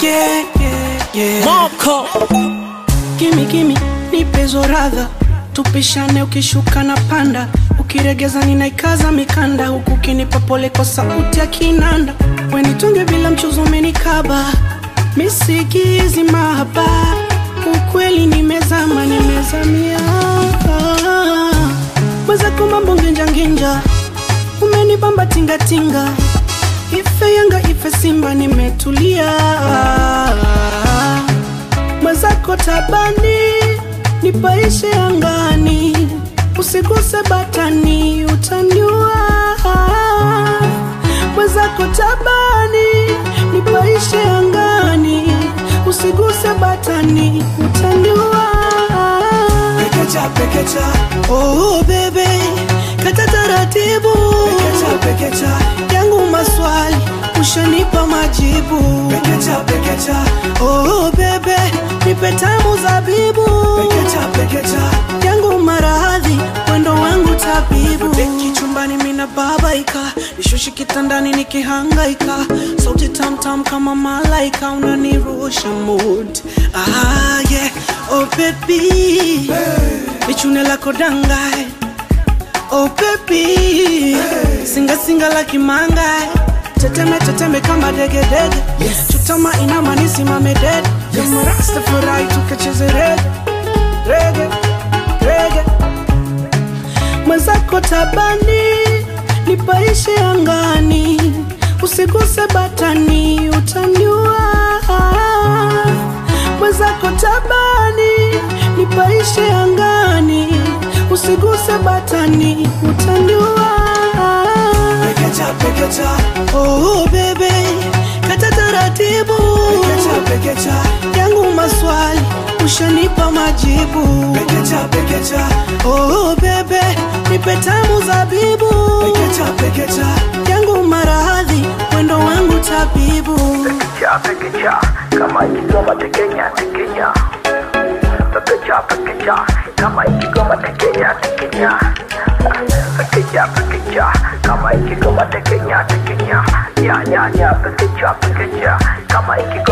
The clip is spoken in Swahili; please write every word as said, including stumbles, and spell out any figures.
yeah, yeah, yeah. Moko Gimme, gimme, nipe zoradha, tupishane ukishuka na panda, ukiregeza ninaikaza mikanda, huku kinipa pole kwa sauti ya kinanda. Wenitunge bila mchuzo umenikaba, misikizi mahaba, ukweli nimezama, nimezamia. Mweza kumambo ngenja ngenja, umenibamba tinga tinga, ife yanga ife simba nimetulia. Mwezako tabani, nipaishe angani, usiguse batani, utaniua. Mwezako tabani, nipaishe angani, usiguse batani, utaniua. Pekecha, pekecha, Oh baby, kata taratibu. pekecha, pekecha, Yangu maswali, ushanipa majibu. pekecha, pekecha, Oh baby, nipe tamu zabibu. pekecha, pekecha, Yangu maradhi, wendo wangu tabibu. Deki chumbani mina babaika, nishushi kitandani nikihangaika, sauti tam tam kama malaika, unanirusha mood. Ah yeah, oh baby, hey, nichune lako dangai. Oh baby, hey, singa singa la kimanga, teteme teteme kama dege dege. yes, Chutama inama nisimame dede. Yes. Kama Rastafari tukacheze rege, rege, rege. Mwezako tabani, nipaishe angani, usiguse batani, utaniua. Mwezako tabani, nipaishe angani, usiguse batani, utaniua. pekecha, pekecha, Oh baby, kata taratibu. pekecha, pekecha, Yangu maswali, ushanipa majibu. pekecha, pekecha, Oh baby, nipe tamu zabibu. pekecha, pekecha, Yangu maradhi, wendo wangu tabibu. Pekecha, pekecha, kama ikigoma tekenya, tekenya. Pekecha, pekecha, kama ikigoma tekenya, tekenya. Pekecha, pekecha, kama ikigoma tekenya, tekenya. Ya, ya, ya, pekecha, pekecha, kama ikigoma